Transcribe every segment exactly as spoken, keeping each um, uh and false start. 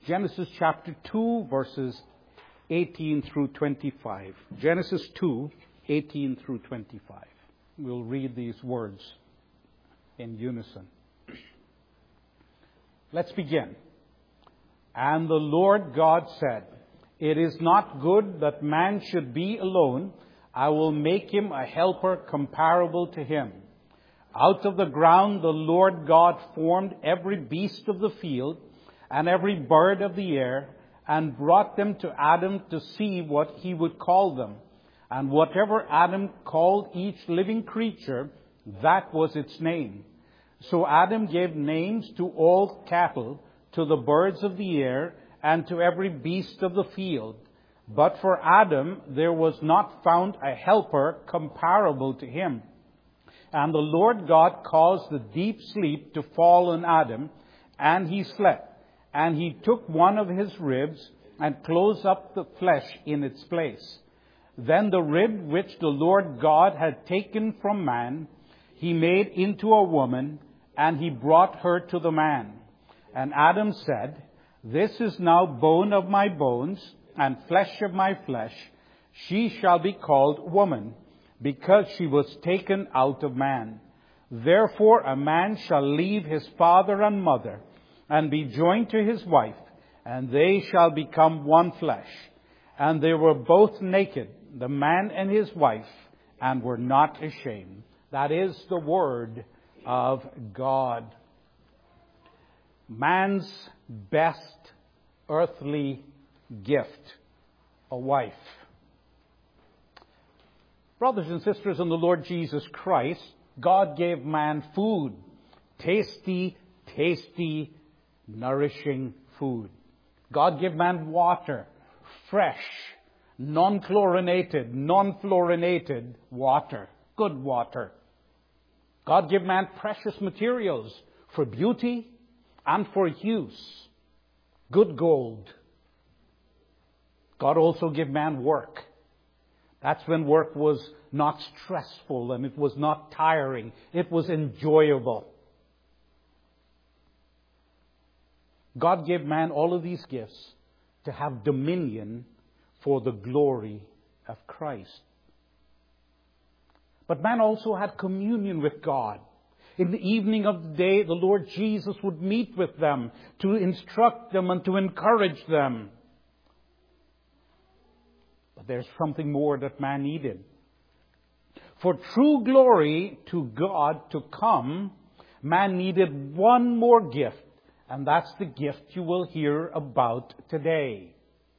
Genesis chapter two, verses eighteen through twenty-five. Genesis two, eighteen through twenty-five. We'll read these words in unison. Let's begin. And the Lord God said, "It is not good that man should be alone. I will make him a helper comparable to him." Out of the ground the Lord God formed every beast of the field and every bird of the air, and brought them to Adam to see what he would call them. And whatever Adam called each living creature, that was its name. So Adam gave names to all cattle, to the birds of the air, and to every beast of the field. But for Adam there was not found a helper comparable to him. And the Lord God caused the deep sleep to fall on Adam, and he slept. And he took one of his ribs and closed up the flesh in its place. Then the rib which the Lord God had taken from man, he made into a woman, and he brought her to the man. And Adam said, "This is now bone of my bones and flesh of my flesh. She shall be called woman, because she was taken out of man. Therefore a man shall leave his father and mother, and be joined to his wife, and they shall become one flesh. And they were both naked, the man and his wife, and were not ashamed." That is the word of God. Man's best earthly gift, a wife. Brothers and sisters in the Lord Jesus Christ, God gave man food. Tasty, tasty, nourishing food. God gave man water. Fresh, non-chlorinated, non-fluorinated water. Good water. God gave man precious materials for beauty and for use. Good gold. God also gave man work. That's when work was not stressful and it was not tiring. It was enjoyable. God gave man all of these gifts to have dominion for the glory of Christ. But man also had communion with God. In the evening of the day, the Lord Jesus would meet with them to instruct them and to encourage them. But there's something more that man needed. For true glory to God to come, man needed one more gift. And that's the gift you will hear about today.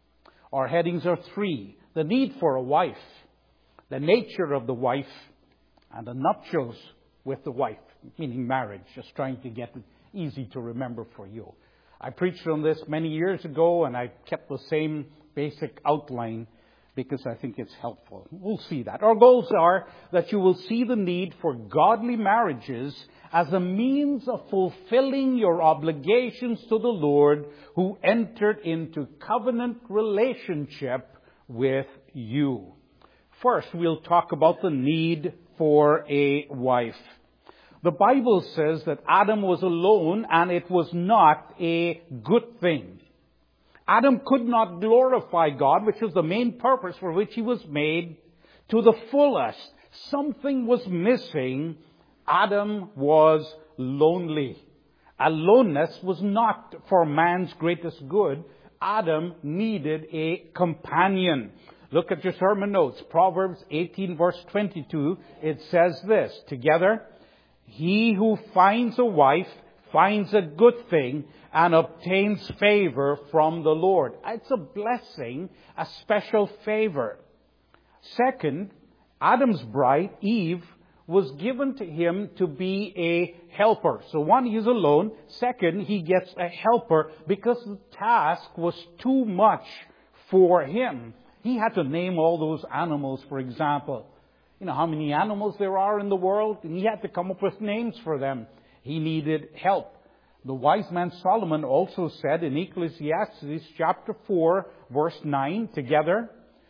Our headings are three. The need for a wife, the nature of the wife, and the nuptials with the wife, meaning marriage. Just trying to get it easy to remember for you. I preached on this many years ago, and I kept the same basic outline because I think it's helpful. We'll see that. Our goals are that you will see the need for godly marriages as a means of fulfilling your obligations to the Lord, who entered into covenant relationship with you. First, we'll talk about the need for a wife. The Bible says that Adam was alone, and it was not a good thing. Adam could not glorify God, which was the main purpose for which he was made, to the fullest. Something was missing. Adam was lonely. Aloneness was not for man's greatest good. Adam needed a companion. Look at your sermon notes. Proverbs eighteen verse twenty-two. It says this together. "He who finds a wife finds a good thing and obtains favor from the Lord." It's a blessing, a special favor. Second, Adam's bride, Eve, was given to him to be a helper. So one, he's alone. Second, he gets a helper because the task was too much for him. He had to name all those animals, for example. You know how many animals there are in the world? And he had to come up with names for them. He needed help. The wise man Solomon also said in Ecclesiastes chapter four, verse nine, together,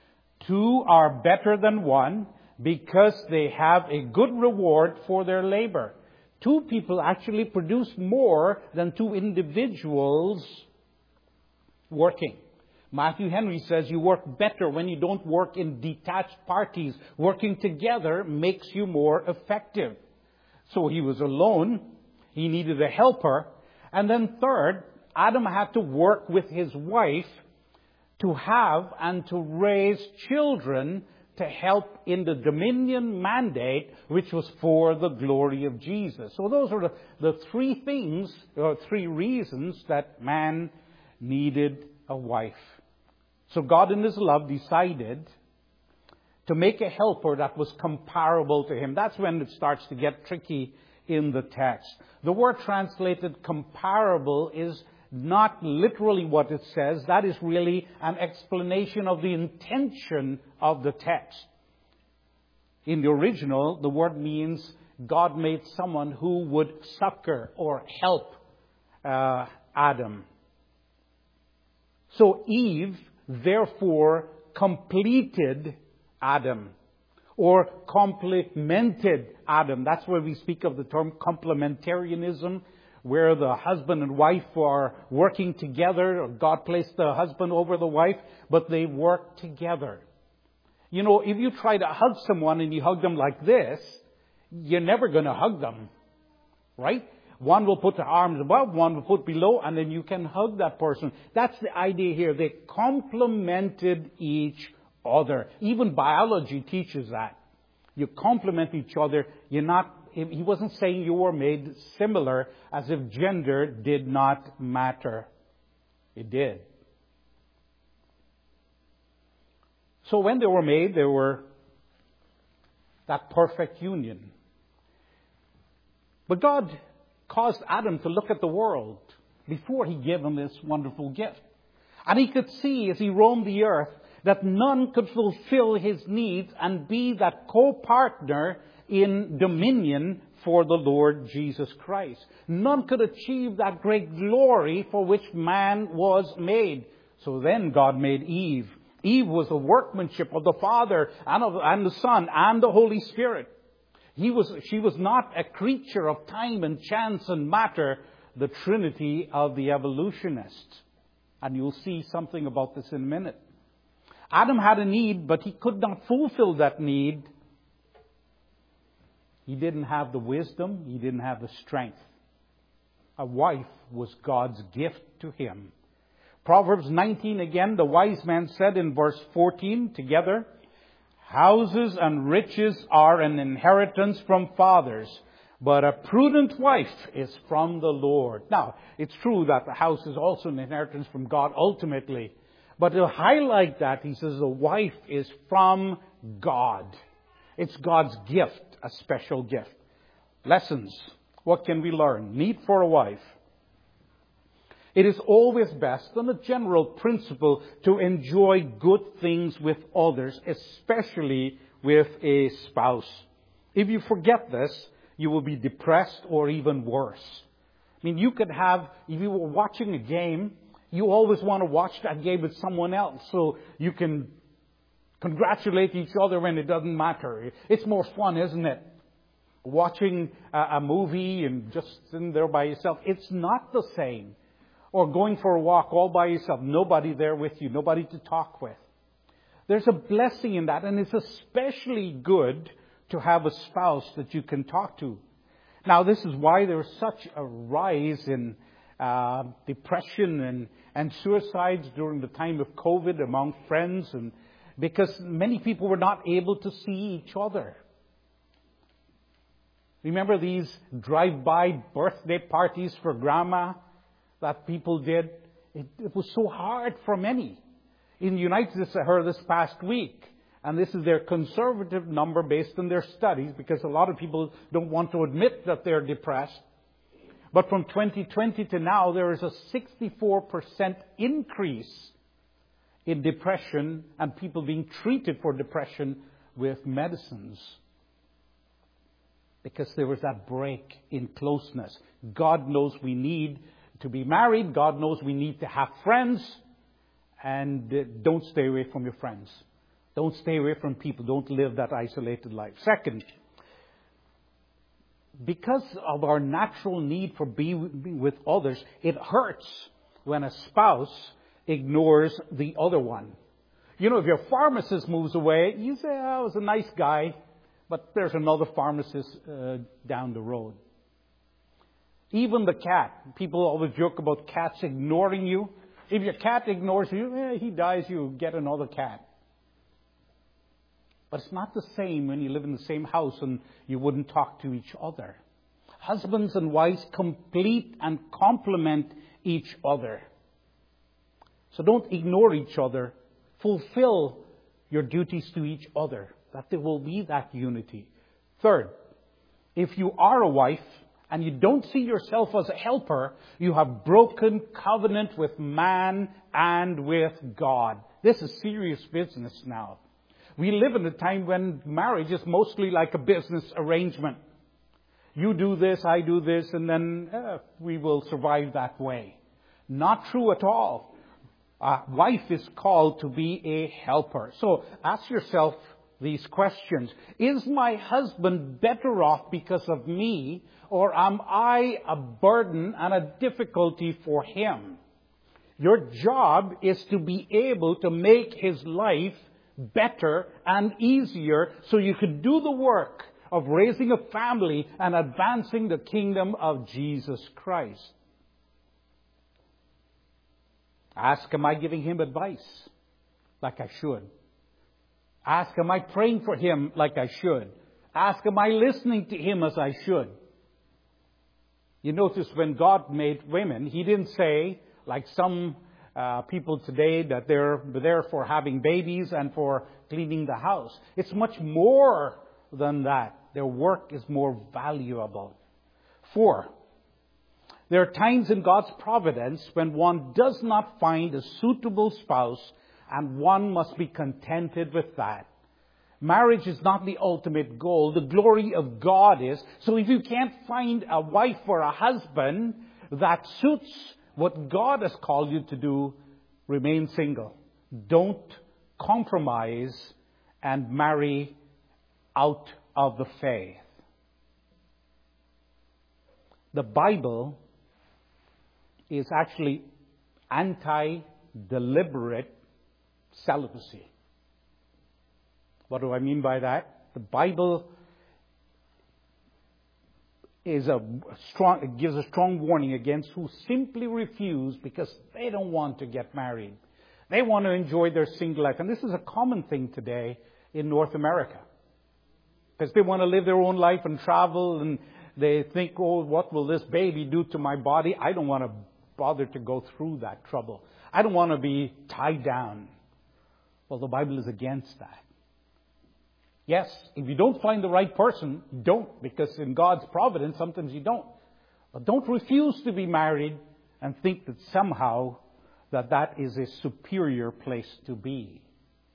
"Two are better than one, because they have a good reward for their labor." Two people actually produce more than two individuals working. Matthew Henry says you work better when you don't work in detached parties. Working together makes you more effective. So he was alone. He needed a helper. And then third, Adam had to work with his wife to have and to raise children to help in the dominion mandate, which was for the glory of Jesus. So those are the, the three things, or three reasons that man needed a wife. So God in His love decided to make a helper that was comparable to Him. That's when it starts to get tricky in the text. The word translated comparable is not literally what it says. That is really an explanation of the intention of the text. In the original, the word means God made someone who would succor or help uh, Adam. So Eve, therefore, completed Adam or complemented Adam. That's where we speak of the term complementarianism, where the husband and wife are working together. God placed the husband over the wife, but they work together. You know, if you try to hug someone and you hug them like this, you're never going to hug them, right? One will put the arms above, one will put below, and then you can hug that person. That's the idea here. They complemented each other. Even biology teaches that. You complement each other. You're not, he wasn't saying you were made similar as if gender did not matter. It did. So when they were made, they were that perfect union. But God caused Adam to look at the world before He gave him this wonderful gift. And he could see as he roamed the earth that none could fulfill his needs and be that co-partner in dominion for the Lord Jesus Christ. None could achieve that great glory for which man was made. So then God made Eve. Eve was the workmanship of the Father and of and the Son and the Holy Spirit. He was, she was not a creature of time and chance and matter, the Trinity of the evolutionists. And you'll see something about this in a minute. Adam had a need, but he could not fulfill that need. He didn't have the wisdom. He didn't have the strength. A wife was God's gift to him. Proverbs nineteen again, the wise man said in verse fourteen together, houses and riches are an inheritance from fathers, but a prudent wife is from the Lord. Now, it's true that the house is also an inheritance from God ultimately. But to highlight that, he says the wife is from God. It's God's gift, a special gift. Lessons. What can we learn? Need for a wife. It is always best, on a general principle, to enjoy good things with others, especially with a spouse. If you forget this, you will be depressed or even worse. I mean, you could have, if you were watching a game, you always want to watch that game with someone else so you can congratulate each other when it doesn't matter. It's more fun, isn't it? Watching a, a movie and just sitting there by yourself. It's not the same. Or going for a walk all by yourself. Nobody there with you. Nobody to talk with. There's a blessing in that. And it's especially good to have a spouse that you can talk to. Now, this is why there was such a rise in uh, depression and, and suicides during the time of COVID among friends. And because many people were not able to see each other. Remember these drive-by birthday parties for grandma that people did? It, it was so hard for many. In the United States, I heard this past week, and this is their conservative number based on their studies, because a lot of people don't want to admit that they're depressed. But from twenty twenty to now, there is a sixty-four percent increase in depression and people being treated for depression with medicines. Because there was that break in closeness. God knows we need to be married. God knows we need to have friends. And uh, don't stay away from your friends. Don't stay away from people. Don't live that isolated life. Second, because of our natural need for being with others, it hurts when a spouse ignores the other one. You know, if your pharmacist moves away, you say, oh, I was a nice guy, but there's another pharmacist uh, down the road. Even the cat. People always joke about cats ignoring you. If your cat ignores you, eh, he dies, you get another cat. But it's not the same when you live in the same house and you wouldn't talk to each other. Husbands and wives complete and complement each other. So don't ignore each other. Fulfill your duties to each other, that there will be that unity. Third, if you are a wife and you don't see yourself as a helper, you have broken covenant with man and with God. This is serious business now. We live in a time when marriage is mostly like a business arrangement. You do this, I do this, and then eh, we will survive that way. Not true at all. A wife is called to be a helper. So ask yourself these questions. Is my husband better off because of me, or am I a burden and a difficulty for him? Your job is to be able to make his life better and easier so you can do the work of raising a family and advancing the kingdom of Jesus Christ. Ask, am I giving him advice like I should? Ask, am I praying for him like I should? Ask, am I listening to him as I should? You notice when God made women, He didn't say, like some uh, people today, that they're there for having babies and for cleaning the house. It's much more than that. Their work is more valuable. Four, there are times in God's providence when one does not find a suitable spouse, and one must be contented with that. Marriage is not the ultimate goal. The glory of God is. So if you can't find a wife or a husband that suits what God has called you to do, remain single. Don't compromise and marry out of the faith. The Bible is actually anti-deliberate celibacy. What do I mean by that? The Bible is a strong, it gives a strong warning against who simply refuse because they don't want to get married. They want to enjoy their single life. And this is a common thing today in North America. Because they want to live their own life and travel, and they think, oh, what will this baby do to my body? I don't want to bother to go through that trouble. I don't want to be tied down. Well, the Bible is against that. Yes, if you don't find the right person, don't, because in God's providence, sometimes you don't. But don't refuse to be married and think that somehow that that is a superior place to be.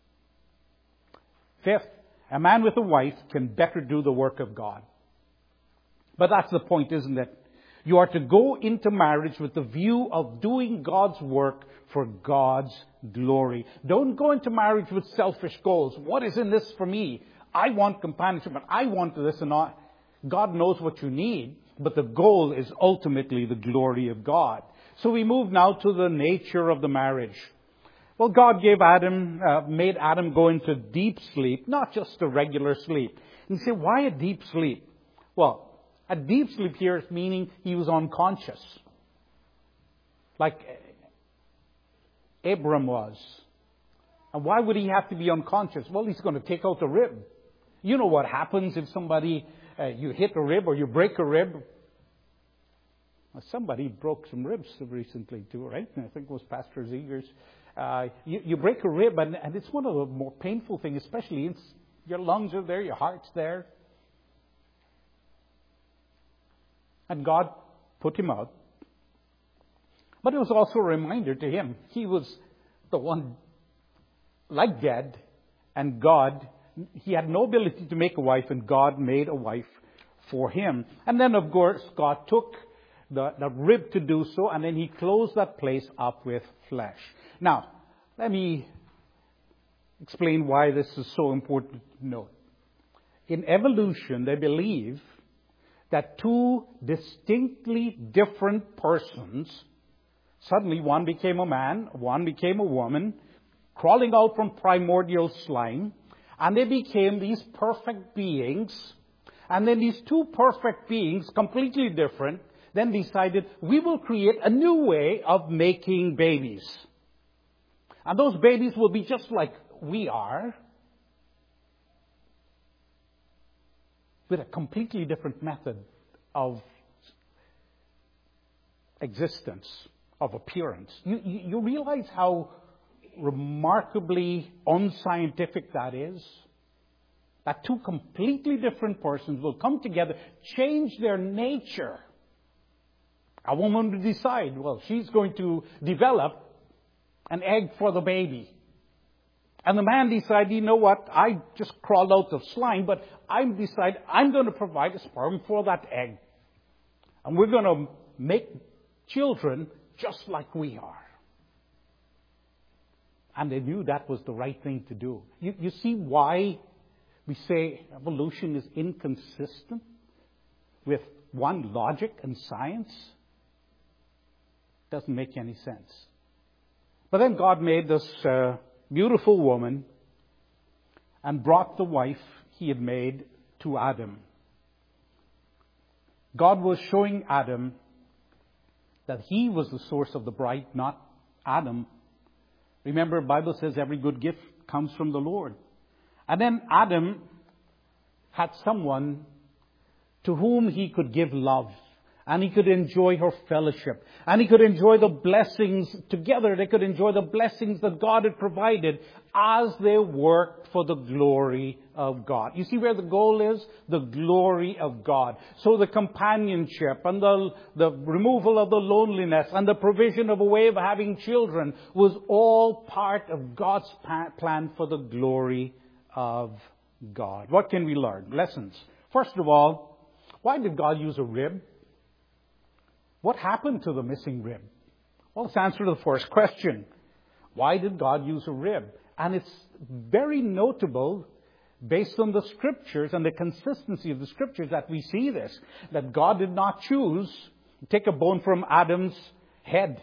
Fifth, a man with a wife can better do the work of God. But that's the point, isn't it? You are to go into marriage with the view of doing God's work for God's glory. Don't go into marriage with selfish goals. What is in this for me? I want companionship, and I want this and that. God knows what you need, but the goal is ultimately the glory of God. So we move now to the nature of the marriage. Well, God gave Adam, uh, made Adam go into deep sleep, not just a regular sleep. And you say, why a deep sleep? Well, a deep sleep here is meaning he was unconscious. Like Abram was. And why would he have to be unconscious? Well, he's going to take out the rib. You know what happens if somebody, uh, you hit a rib or you break a rib. Well, somebody broke some ribs recently too, right? I think it was Pastor Zegers. Uh, you, you break a rib, and, and it's one of the more painful things, especially in, your lungs are there, your heart's there. And God put him out. But it was also a reminder to him. He was the one like dead, and God, he had no ability to make a wife, and God made a wife for him. And then, of course, God took the, the rib to do so, and then he closed that place up with flesh. Now, let me explain why this is so important to note. In evolution, they believe that two distinctly different persons Suddenly one became a man, one became a woman, crawling out from primordial slime, and they became these perfect beings. And then these two perfect beings, completely different, then decided, we will create a new way of making babies. And those babies will be just like we are, with a completely different method of existence, of appearance. You, you, you realize how remarkably unscientific that is? That two completely different persons will come together, change their nature. A woman will decide, well, she's going to develop an egg for the baby. And the man decides, you know what, I just crawled out of slime, but I decide I'm going to provide a sperm for that egg. And we're going to make children just like we are. And they knew that was the right thing to do. You, you see why we say evolution is inconsistent with one logic and science? Doesn't make any sense. But then God made this uh, beautiful woman and brought the wife he had made to Adam. God was showing Adam that he was the source of the bride, not Adam. Remember, the Bible says every good gift comes from the Lord. And then Adam had someone to whom he could give love. And he could enjoy her fellowship. And he could enjoy the blessings together. They could enjoy the blessings that God had provided as they worked for the glory of God. You see where the goal is? The glory of God. So the companionship and the, the removal of the loneliness and the provision of a way of having children was all part of God's plan for the glory of God. What can we learn? Lessons. First of all, why did God use a rib? What happened to the missing rib? Well, let's answer the first question. Why did God use a rib? And it's very notable, based on the Scriptures and the consistency of the Scriptures, that we see this. That God did not choose to take a bone from Adam's head.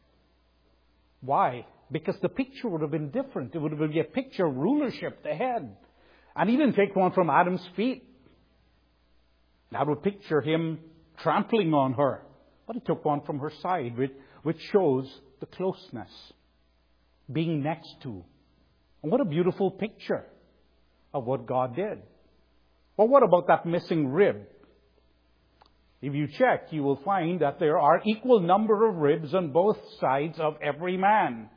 Why? Because the picture would have been different. It would have been a picture of rulership, the head. And he didn't take one from Adam's feet. That would picture him trampling on her. But he took one from her side, which, which shows the closeness, being next to. And what a beautiful picture of what God did. Well, what about that missing rib? If you check, you will find that there are equal number of ribs on both sides of every man.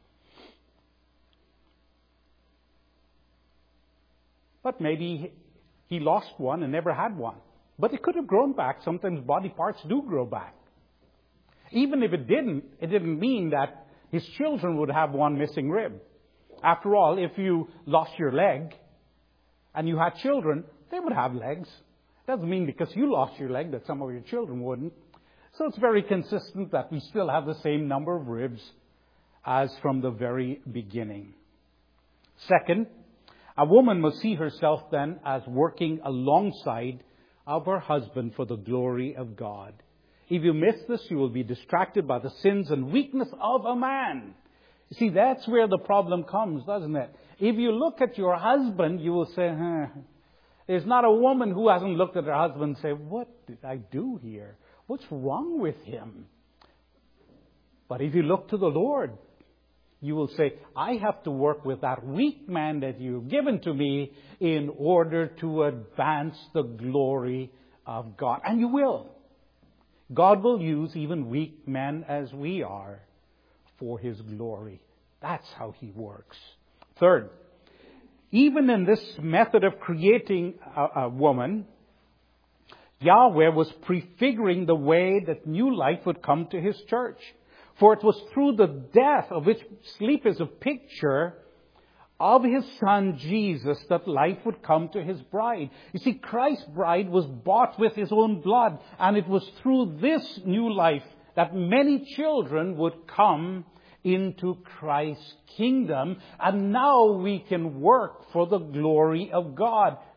But maybe he lost one and never had one. But it could have grown back. Sometimes body parts do grow back. Even if it didn't, it didn't mean that his children would have one missing rib. After all, if you lost your leg and you had children, they would have legs. Doesn't mean because you lost your leg that some of your children wouldn't. So it's very consistent that we still have the same number of ribs as from the very beginning. Second, a woman must see herself then as working alongside of her husband for the glory of God. If you miss this, you will be distracted by the sins and weakness of a man. You see, that's where the problem comes, doesn't it? If you look at your husband, you will say, huh. There's not a woman who hasn't looked at her husband and say, what did I do here? What's wrong with him? But if you look to the Lord, you will say, I have to work with that weak man that you've given to me in order to advance the glory of God. And you will. God will use even weak men as we are for His glory. That's how He works. Third, even in this method of creating a, a woman, Yahweh was prefiguring the way that new life would come to His church. For it was through the death, of which sleep is a picture, of His Son Jesus that life would come to His bride. You see, Christ's bride was bought with His own blood. And it was through this new life that many children would come into Christ's kingdom. And now we can work for the glory of God.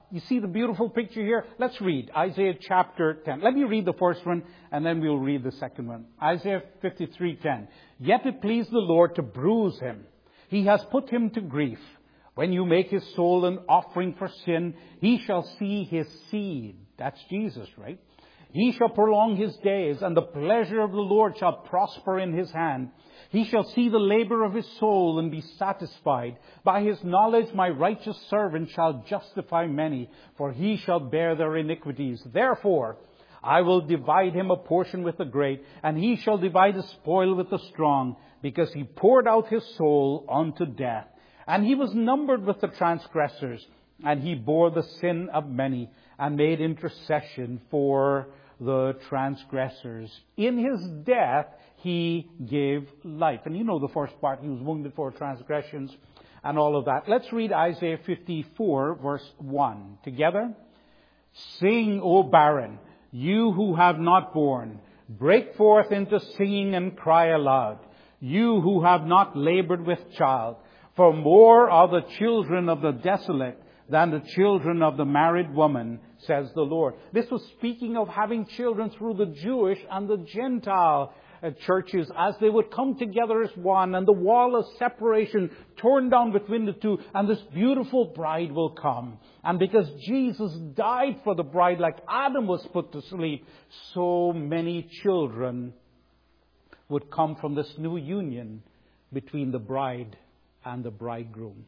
You see the beautiful picture here? Let's read Isaiah chapter ten. Let me read the first one, and then we'll read the second one. Isaiah fifty-three ten. Yet it pleased the Lord to bruise him. He has put him to grief. When you make his soul an offering for sin, he shall see his seed. That's Jesus, right? He shall prolong his days, and the pleasure of the Lord shall prosper in his hand. He shall see the labor of his soul and be satisfied. By his knowledge my righteous servant shall justify many, for he shall bear their iniquities. Therefore I will divide him a portion with the great, and he shall divide the spoil with the strong, because he poured out his soul unto death. And he was numbered with the transgressors, and he bore the sin of many, and made intercession for the transgressors. In his death he gave life. And you know the first part, he was wounded for transgressions and all of that. Let's read Isaiah fifty-four, verse one. Together. Sing, O barren, you who have not borne. Break forth into singing and cry aloud, you who have not labored with child. For more are the children of the desolate than the children of the married woman, says the Lord. This was speaking of having children through the Jewish and the Gentile uh, churches as they would come together as one, and the wall of separation torn down between the two, and this beautiful bride will come. And because Jesus died for the bride, like Adam was put to sleep, so many children would come from this new union between the bride and the bridegroom.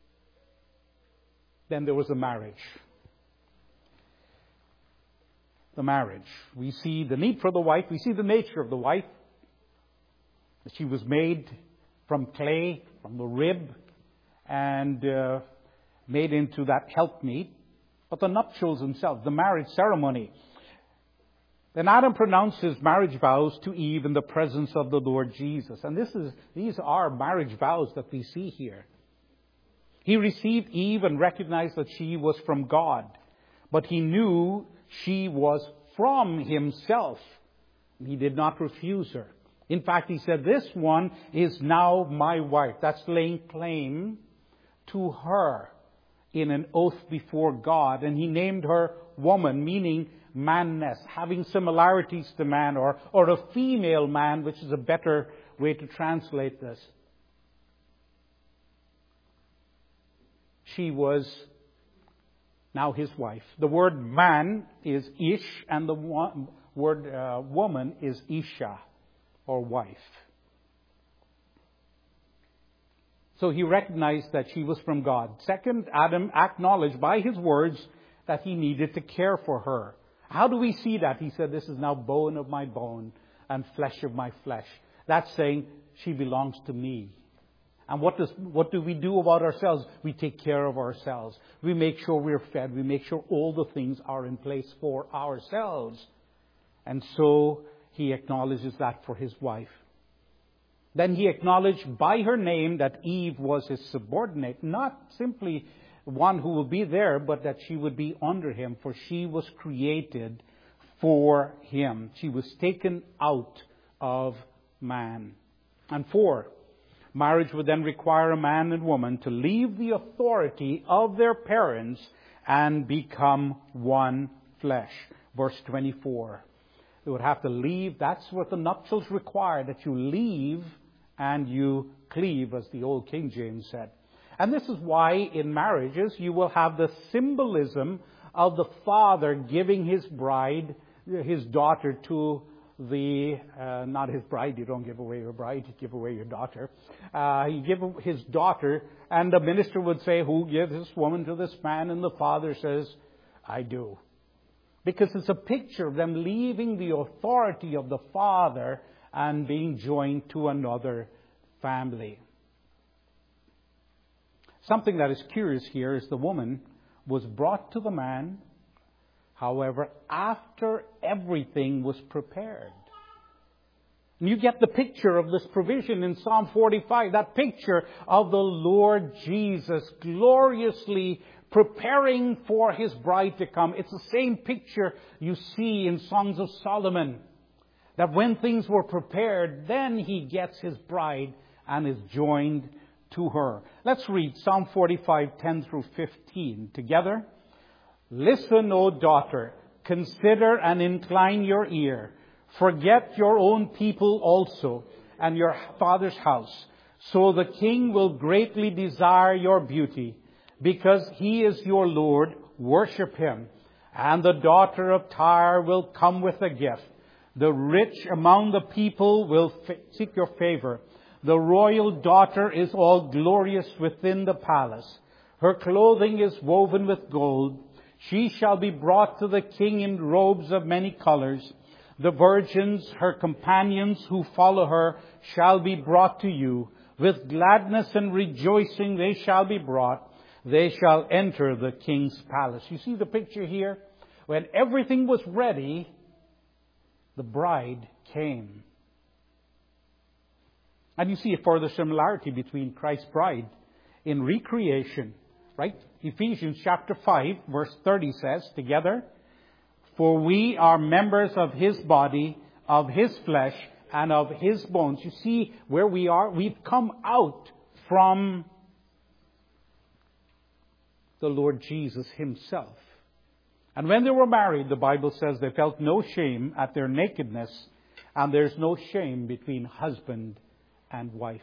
Then there was a marriage. The marriage. We see the need for the wife. We see the nature of the wife. That she was made from clay, from the rib, and uh, made into that helpmeet. But the nuptials themselves, the marriage ceremony. Then Adam pronounced his marriage vows to Eve in the presence of the Lord Jesus. And this is these are marriage vows that we see here. He received Eve and recognized that she was from God. But he knew she was from himself. He did not refuse her. In fact, he said, this one is now my wife. That's laying claim to her in an oath before God. And he named her woman, meaning manness, having similarities to man, or, or a female man, which is a better way to translate this. She was now his wife. The word man is ish, and the one, word uh, woman is isha, or wife. So he recognized that she was from God. Second, Adam acknowledged by his words that he needed to care for her. How do we see that? He said, this is now bone of my bone and flesh of my flesh. That's saying she belongs to me. And what does what do we do about ourselves? We take care of ourselves. We make sure we're fed. We make sure all the things are in place for ourselves. And so he acknowledges that for his wife. Then he acknowledged by her name that Eve was his subordinate, not simply one who will be there, but that she would be under him, for she was created for him. She was taken out of man. And four, marriage would then require a man and woman to leave the authority of their parents and become one flesh. Verse twenty-four. They would have to leave. That's what the nuptials require, that you leave and you cleave, as the old King James said. And this is why in marriages you will have the symbolism of the father giving his bride, his daughter to the, uh, not his bride, you don't give away your bride, you give away your daughter. Uh, he give his daughter, and the minister would say, who gives this woman to this man? And the father says, I do. Because it's a picture of them leaving the authority of the father and being joined to another family. Something that is curious here is the woman was brought to the man, however, after everything was prepared. And you get the picture of this provision in Psalm forty-five, that picture of the Lord Jesus gloriously preparing for his bride to come. It's the same picture you see in Songs of Solomon, that when things were prepared, then he gets his bride and is joined to her. Let's read Psalm forty-five, ten through fifteen together. Listen, O daughter, consider and incline your ear. Forget your own people also, and your father's house. So the king will greatly desire your beauty, because he is your Lord. Worship him. And the daughter of Tyre will come with a gift. The rich among the people will f- seek your favor. The royal daughter is all glorious within the palace. Her clothing is woven with gold. She shall be brought to the king in robes of many colors. The virgins, her companions who follow her, shall be brought to you. With gladness and rejoicing they shall be brought. They shall enter the king's palace. You see the picture here? When everything was ready, the bride came. And you see a further similarity between Christ's bride in recreation, right? Ephesians chapter five, verse thirty says, together, for we are members of his body, of his flesh, and of his bones. You see where we are? We've come out from the Lord Jesus himself. And when they were married, the Bible says they felt no shame at their nakedness, and there's no shame between husband and wife.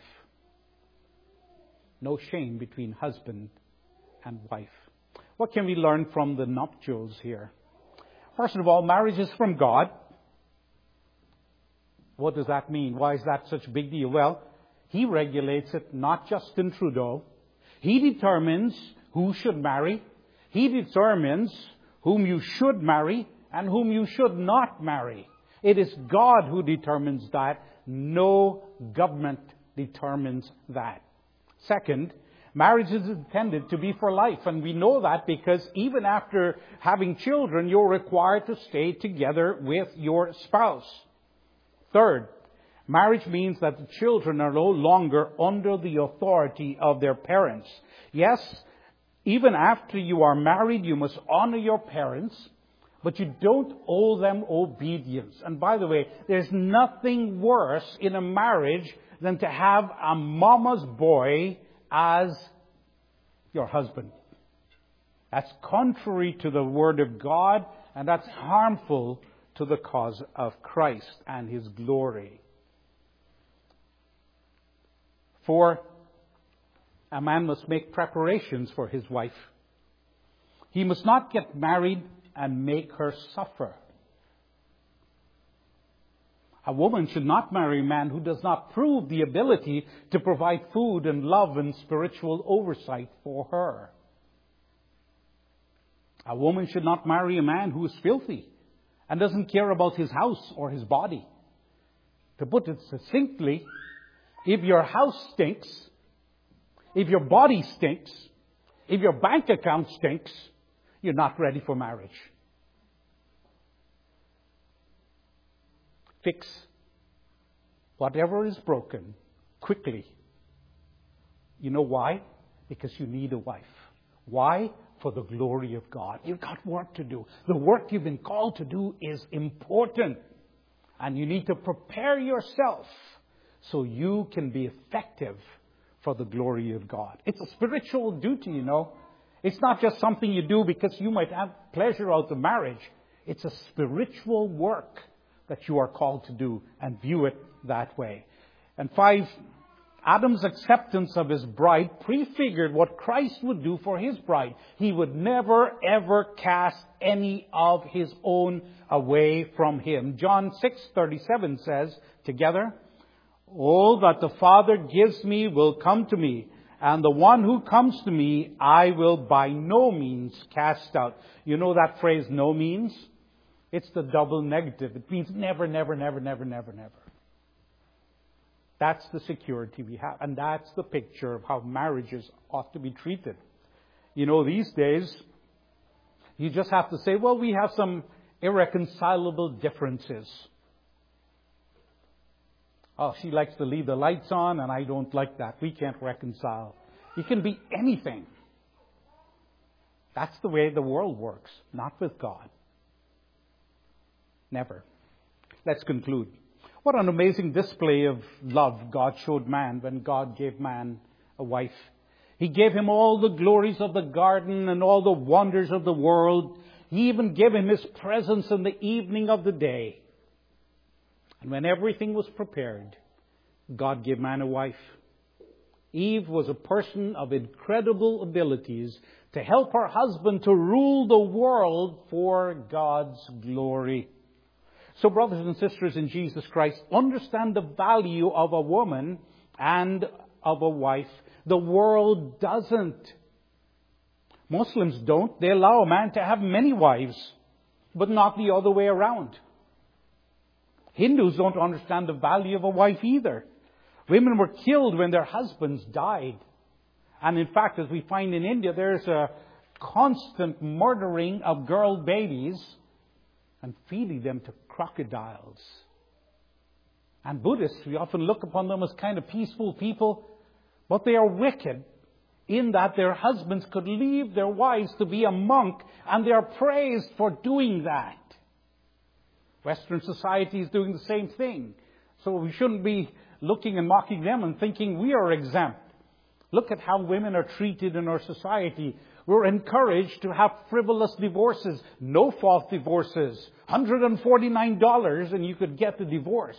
No shame between husband and wife. What can we learn from the nuptials here? First of all, marriage is from God. What does that mean? Why is that such a big deal? Well, he regulates it, not Justin Trudeau. He determines who should marry. He determines whom you should marry and whom you should not marry. It is God who determines that. No government determines that. Second, marriage is intended to be for life. And we know that because even after having children, you're required to stay together with your spouse. Third, marriage means that the children are no longer under the authority of their parents. Yes, even after you are married, you must honor your parents, but you don't owe them obedience. And by the way, there's nothing worse in a marriage than to have a mama's boy as your husband. That's contrary to the Word of God, and that's harmful to the cause of Christ and His glory. For a man must make preparations for his wife. He must not get married and make her suffer. A woman should not marry a man who does not prove the ability to provide food and love and spiritual oversight for her. A woman should not marry a man who is filthy and doesn't care about his house or his body. To put it succinctly, if your house stinks, if your body stinks, if your bank account stinks, you're not ready for marriage. Fix whatever is broken quickly. You know why? Because you need a wife. Why? For the glory of God. You've got work to do. The work you've been called to do is important. And you need to prepare yourself so you can be effective for the glory of God. It's a spiritual duty, you know. It's not just something you do because you might have pleasure out of marriage. It's a spiritual work that you are called to do, and view it that way. And five, Adam's acceptance of his bride prefigured what Christ would do for his bride. He would never, ever cast any of his own away from him. John six thirty-seven says, together, all that the Father gives me will come to me, and the one who comes to me I will by no means cast out. You know that phrase, no means? It's the double negative. It means never, never, never, never, never, never. That's the security we have. And that's the picture of how marriages ought to be treated. You know, these days, you just have to say, well, we have some irreconcilable differences. Oh, she likes to leave the lights on and I don't like that. We can't reconcile. It can be anything. That's the way the world works, not with God. Never. Let's conclude. What an amazing display of love God showed man when God gave man a wife. He gave him all the glories of the garden and all the wonders of the world. He even gave him His presence in the evening of the day. And when everything was prepared, God gave man a wife. Eve was a person of incredible abilities to help her husband to rule the world for God's glory. So, brothers and sisters in Jesus Christ, understand the value of a woman and of a wife. The world doesn't. Muslims don't. They allow a man to have many wives, but not the other way around. Hindus don't understand the value of a wife either. Women were killed when their husbands died. And in fact, as we find in India, there's a constant murdering of girl babies and feeding them to crocodiles. And Buddhists, we often look upon them as kind of peaceful people, but they are wicked in that their husbands could leave their wives to be a monk, and they are praised for doing that. Western society is doing the same thing. So we shouldn't be looking and mocking them and thinking we are exempt. Look at how women are treated in our society. We're encouraged to have frivolous divorces, no-fault divorces. one hundred forty-nine dollars and you could get the divorce.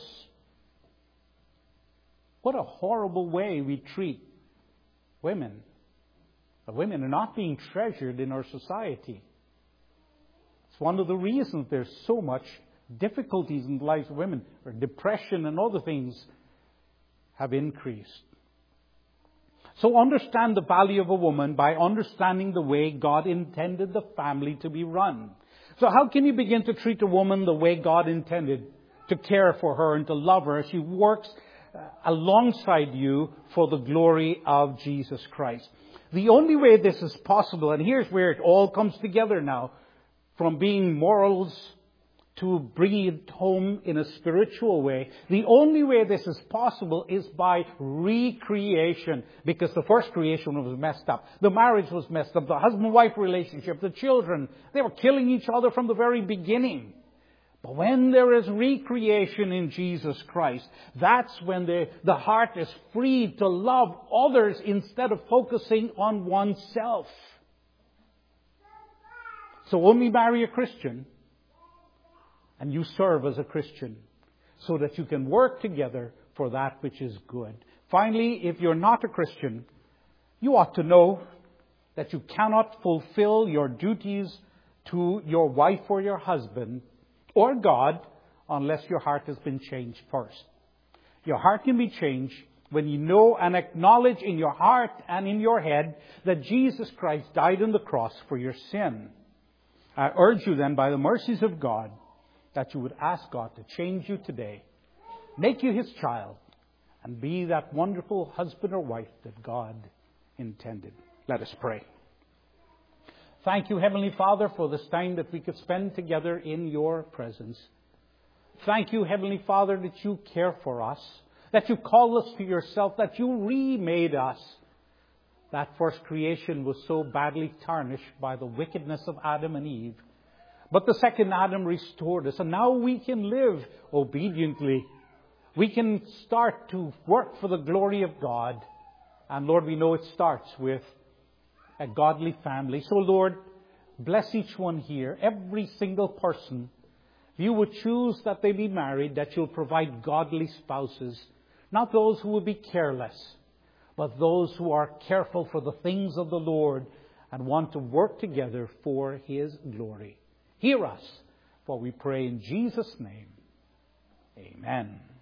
What a horrible way we treat women. Women are not being treasured in our society. It's one of the reasons there's so much difficulties in the lives of women, or depression and other things have increased. So understand the value of a woman by understanding the way God intended the family to be run. So how can you begin to treat a woman the way God intended, to care for her and to love her as she works alongside you for the glory of Jesus Christ? The only way this is possible, and here's where it all comes together now, from being morals to bringing it home in a spiritual way. The only way this is possible is by recreation, because the first creation was messed up. The marriage was messed up. The husband-wife relationship, the children, they were killing each other from the very beginning. But when there is recreation in Jesus Christ, that's when the, the heart is free to love others instead of focusing on oneself. So only marry a Christian, and you serve as a Christian, so that you can work together for that which is good. Finally, if you're not a Christian, you ought to know that you cannot fulfill your duties to your wife or your husband or God unless your heart has been changed first. Your heart can be changed when you know and acknowledge in your heart and in your head that Jesus Christ died on the cross for your sin. I urge you then, by the mercies of God, that you would ask God to change you today, make you His child, and be that wonderful husband or wife that God intended. Let us pray. Thank you, Heavenly Father, for this time that we could spend together in your presence. Thank you, Heavenly Father, that you care for us, that you call us to yourself, that you remade us. That first creation was so badly tarnished by the wickedness of Adam and Eve. But the second Adam restored us, and now we can live obediently. We can start to work for the glory of God. And Lord, we know it starts with a godly family. So Lord, bless each one here, every single person. If you would choose that they be married, that you'll provide godly spouses. Not those who will be careless, but those who are careful for the things of the Lord and want to work together for His glory. Hear us, for we pray in Jesus' name. Amen.